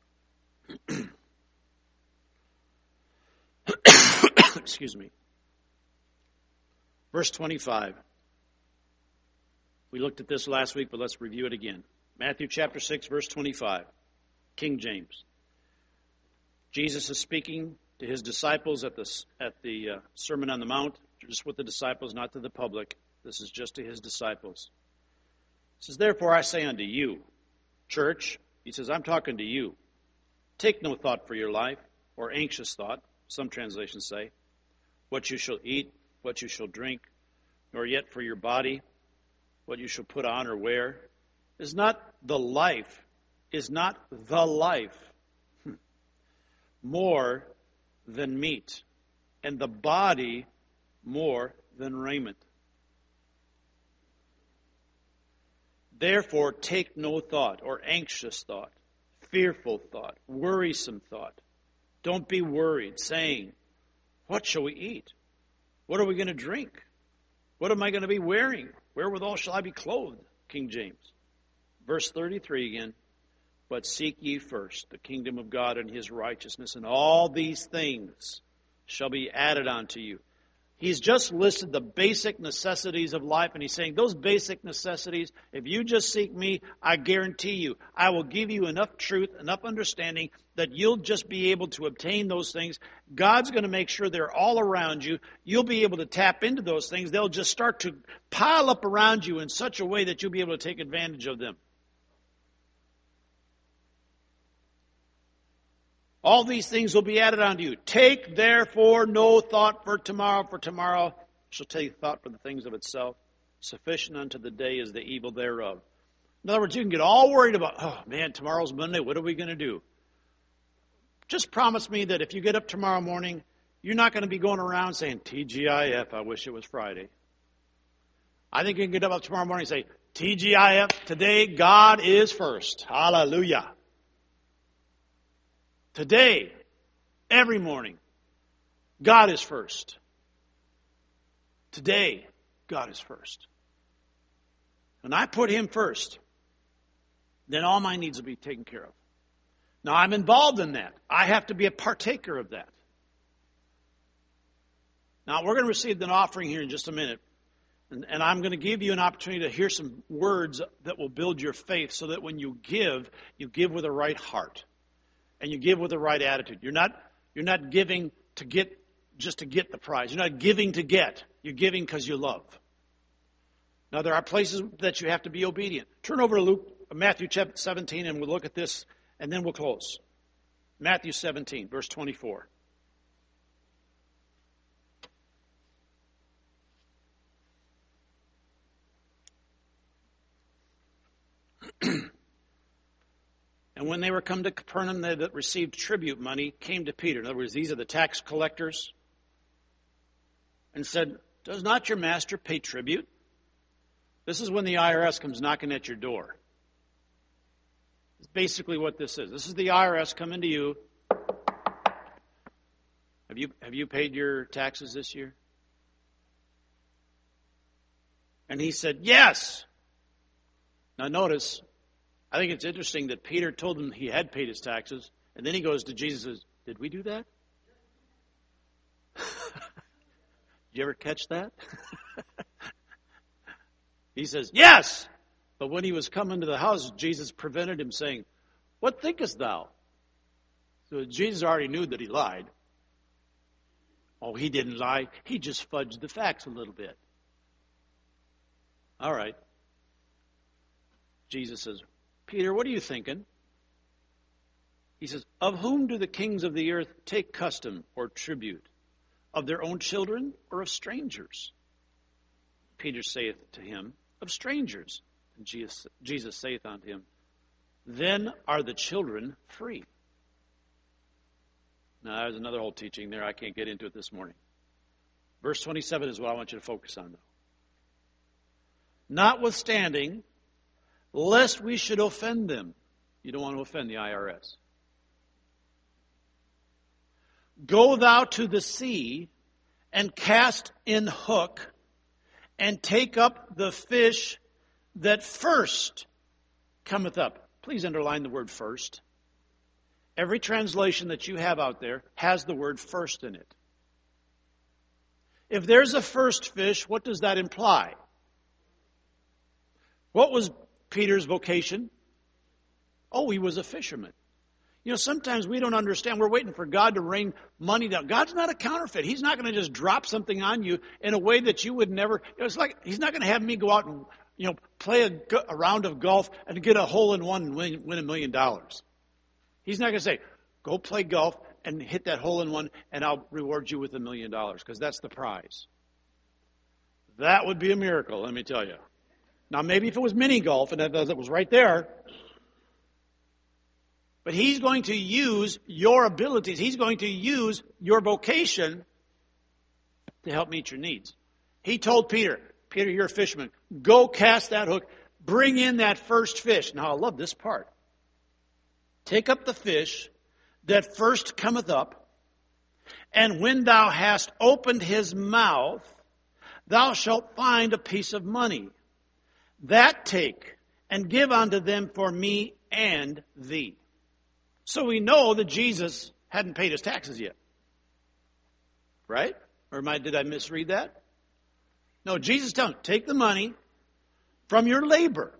Excuse me. Verse 25. We looked at this last week, but let's review it again. Matthew chapter 6, verse 25. King James. Jesus is speaking to his disciples at the Sermon on the Mount, just with the disciples, not to the public. This is just to his disciples. He says, "Therefore I say unto you, church," he says, I'm talking to you, "take no thought for your life," or anxious thought, some translations say, "what you shall eat, what you shall drink, nor yet for your body, what you shall put on or wear. Is not the life more than meat, and the body more than raiment? Therefore take no thought," or anxious thought, fearful thought, worrisome thought. Don't be worried, saying, "What shall we eat? What are we going to drink? What am I going to be wearing? Wherewithal shall I be clothed?" King James. Verse 33 again. "But seek ye first the kingdom of God and his righteousness, and all these things shall be added unto you." He's just listed the basic necessities of life, and he's saying those basic necessities, if you just seek me, I guarantee you, I will give you enough truth, enough understanding that you'll just be able to obtain those things. God's going to make sure they're all around you. You'll be able to tap into those things. They'll just start to pile up around you in such a way that you'll be able to take advantage of them. All these things will be added unto you. Take therefore no thought for tomorrow shall take thought for the things of itself. Sufficient unto the day is the evil thereof. In other words, you can get all worried about, "Oh man, tomorrow's Monday, what are we going to do?" Just promise me that if you get up tomorrow morning, you're not going to be going around saying, "TGIF, I wish it was Friday." I think you can get up tomorrow morning and say, "TGIF, today God is first." Hallelujah. Today, every morning, God is first. Today, God is first. When I put him first, then all my needs will be taken care of. Now, I'm involved in that. I have to be a partaker of that. Now, we're going to receive an offering here in just a minute. And I'm going to give you an opportunity to hear some words that will build your faith so that when you give with a right heart. And you give with the right attitude. You're not giving to get just to get the prize. You're not giving to get. You're giving because you love. Now there are places that you have to be obedient. Turn over to Matthew chapter 17 and we'll look at this and then we'll close. Matthew 17, verse 24. And when they were come to Capernaum, they that received tribute money came to Peter. In other words, these are the tax collectors. And said, "Does not your master pay tribute?" This is when the IRS comes knocking at your door. It's basically what this is. This is the IRS coming to you. Have you paid your taxes this year? And he said, yes. Now notice, I think it's interesting that Peter told him he had paid his taxes, and then he goes to Jesus and says, did we do that? Did you ever catch that? He says, yes. But when he was coming to the house, Jesus prevented him, saying, what thinkest thou? So Jesus already knew that he lied. Oh, he didn't lie. He just fudged the facts a little bit. All right. Jesus says, Peter, what are you thinking? He says, of whom do the kings of the earth take custom or tribute? Of their own children or of strangers? Peter saith to him, of strangers. And Jesus saith unto him, then are the children free. Now, there's another whole teaching there. I can't get into it this morning. Verse 27 is what I want you to focus on, though. Notwithstanding, lest we should offend them. You don't want to offend the IRS. Go thou to the sea and cast in hook and take up the fish that first cometh up. Please underline the word first. Every translation that you have out there has the word first in it. If there's a first fish, what does that imply? What was Peter's vocation? Oh, he was a fisherman. You know, sometimes we don't understand. We're waiting for God to rain money down. God's not a counterfeit. He's not going to just drop something on you in a way that you would never. It's like He's not going to have me go out and, play a round of golf and get a hole in one and win $1 million. He's not going to say, go play golf and hit that hole in one and I'll reward you with $1 million, because that's the prize. That would be a miracle, let me tell you. Now, maybe if it was mini golf and it was right there. But He's going to use your abilities. He's going to use your vocation to help meet your needs. He told Peter, Peter, you're a fisherman. Go cast that hook. Bring in that first fish. Now, I love this part. Take up the fish that first cometh up, and when thou hast opened his mouth, thou shalt find a piece of money. That take, and give unto them for me and thee. So we know that Jesus hadn't paid his taxes yet. Right? Or did I misread that? No, Jesus tells him, take the money from your labor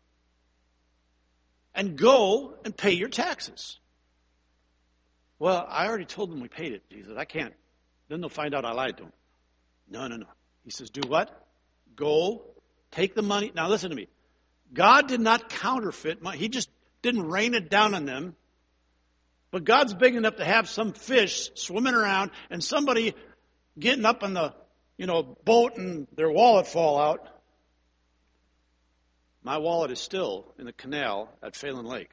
and go and pay your taxes. Well, I already told them we paid it, Jesus. I can't. Then they'll find out I lied to them. No. He says, do what? Go, take the money. Now listen to me. God did not counterfeit money. He just didn't rain it down on them. But God's big enough to have some fish swimming around and somebody getting up on the, boat and their wallet fall out. My wallet is still in the canal at Phelan Lake.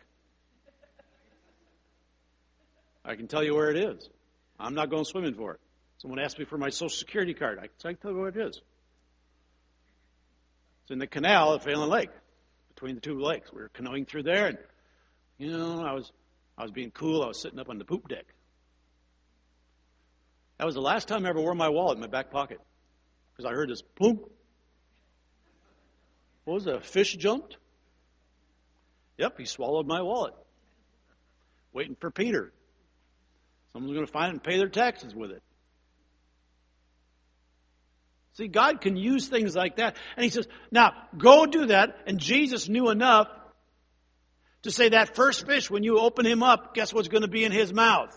I can tell you where it is. I'm not going swimming for it. Someone asked me for my Social Security card. I can tell you where it is. It's in the canal at Phelan Lake, between the two lakes. We were canoeing through there, and I was being cool. I was sitting up on the poop deck. That was the last time I ever wore my wallet in my back pocket, because I heard this boom. What was it? A fish jumped? Yep, he swallowed my wallet. Waiting for Peter. Someone's going to find it and pay their taxes with it. See, God can use things like that. And He says, now, go do that. And Jesus knew enough to say that first fish, when you open him up, guess what's going to be in his mouth?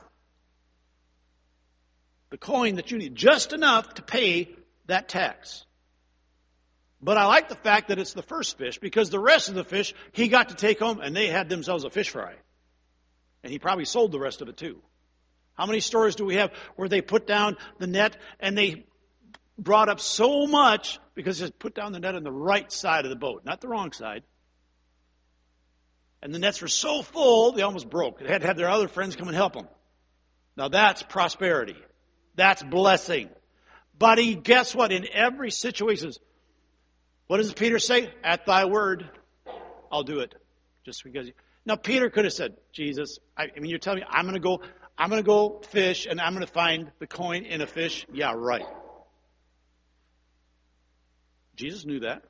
The coin that you need. Just enough to pay that tax. But I like the fact that it's the first fish, because the rest of the fish he got to take home, and they had themselves a fish fry. And he probably sold the rest of it too. How many stories do we have where they put down the net and they brought up so much because they put down the net on the right side of the boat, not the wrong side. And the nets were so full, they almost broke. They had to have their other friends come and help them. Now that's prosperity. That's blessing. But guess what? In every situation, what does Peter say? At thy word, I'll do it. Just because. Now, Peter could have said, Jesus, I mean, you're telling me I'm going to go fish and I'm going to find the coin in a fish? Yeah, right. Jesus knew that.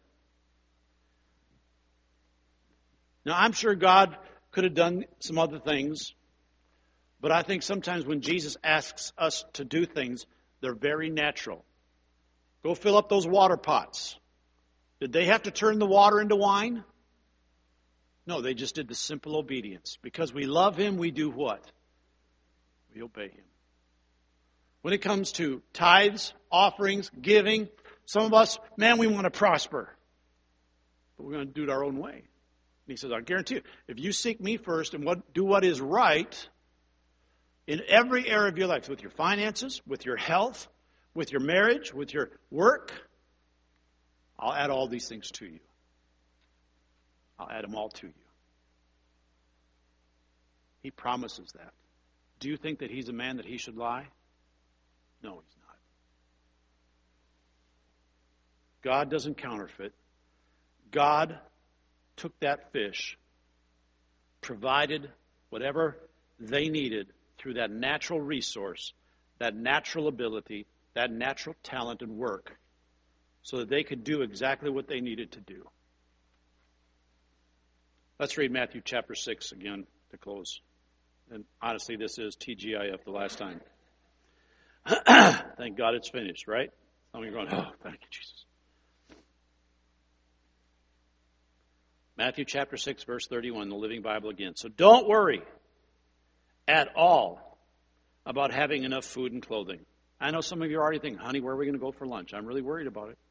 Now, I'm sure God could have done some other things, but I think sometimes when Jesus asks us to do things, they're very natural. Go fill up those water pots. Did they have to turn the water into wine? No, they just did the simple obedience. Because we love Him, we do what? We obey Him. When it comes to tithes, offerings, giving, some of us, man, we want to prosper. But we're going to do it our own way. And He says, I guarantee you, if you seek me first and do what is right in every area of your life, with your finances, with your health, with your marriage, with your work, I'll add all these things to you. I'll add them all to you. He promises that. Do you think that He's a man that He should lie? No, He's not. God doesn't counterfeit. God took that fish, provided whatever they needed through that natural resource, that natural ability, that natural talent and work, so that they could do exactly what they needed to do. Let's read Matthew chapter 6 again to close. And honestly, this is TGIF the last time. Thank God it's finished, right? Some of you are going, oh, thank you, Jesus. Matthew chapter 6, verse 31, the Living Bible again. So don't worry at all about having enough food and clothing. I know some of you are already thinking, honey, where are we going to go for lunch? I'm really worried about it.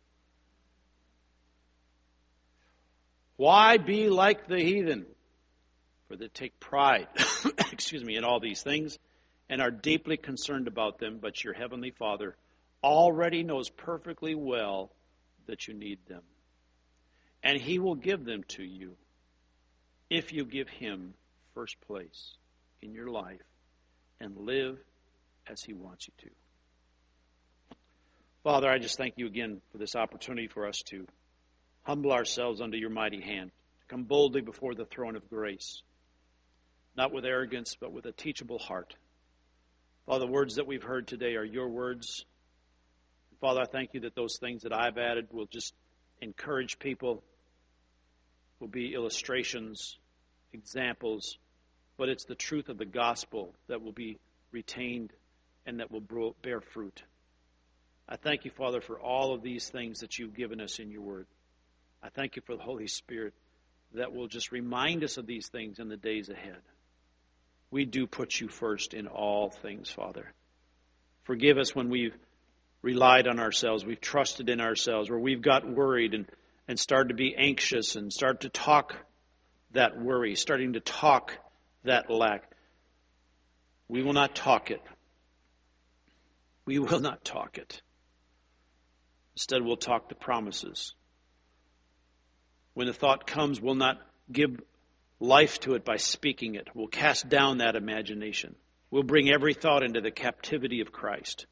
Why be like the heathen? For they take pride, in all these things, and are deeply concerned about them, but your heavenly Father already knows perfectly well that you need them. And He will give them to you if you give Him first place in your life and live as He wants you to. Father, I just thank you again for this opportunity for us to humble ourselves under your mighty hand, to come boldly before the throne of grace, not with arrogance, but with a teachable heart. Father, the words that we've heard today are your words. Father, I thank you that those things that I've added will just encourage people, will be illustrations, examples, but it's the truth of the gospel that will be retained and that will bear fruit. I thank you, Father, for all of these things that you've given us in your word. I thank you for the Holy Spirit that will just remind us of these things in the days ahead. We do put you first in all things, Father. Forgive us when we've relied on ourselves, we've trusted in ourselves, where we've got worried and started to be anxious and start to talk that worry, starting to talk that lack. We will not talk it. We will not talk it. Instead, we'll talk the promises. When the thought comes, we'll not give life to it by speaking it. We'll cast down that imagination. We'll bring every thought into the captivity of Christ.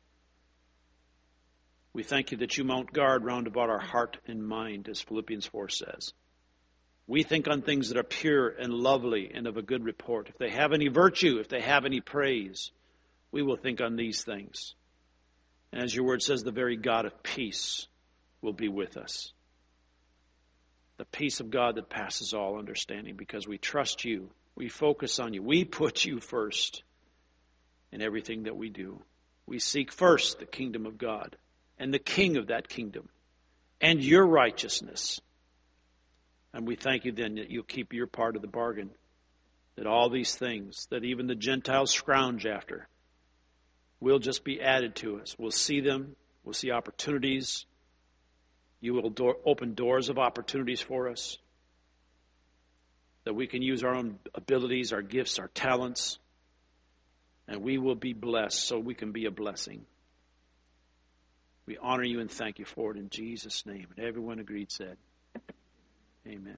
We thank you that you mount guard round about our heart and mind, as Philippians 4 says. We think on things that are pure and lovely and of a good report. If they have any virtue, if they have any praise, we will think on these things. And as your word says, the very God of peace will be with us. The peace of God that passes all understanding, because we trust you. We focus on you. We put you first in everything that we do. We seek first the kingdom of God and the king of that kingdom and your righteousness. And we thank you then that you'll keep your part of the bargain, that all these things that even the Gentiles scrounge after will just be added to us. We'll see them. We'll see opportunities. You will open doors of opportunities for us, that we can use our own abilities, our gifts, our talents, and we will be blessed so we can be a blessing. We honor you and thank you for it in Jesus' name. And everyone agreed said, amen.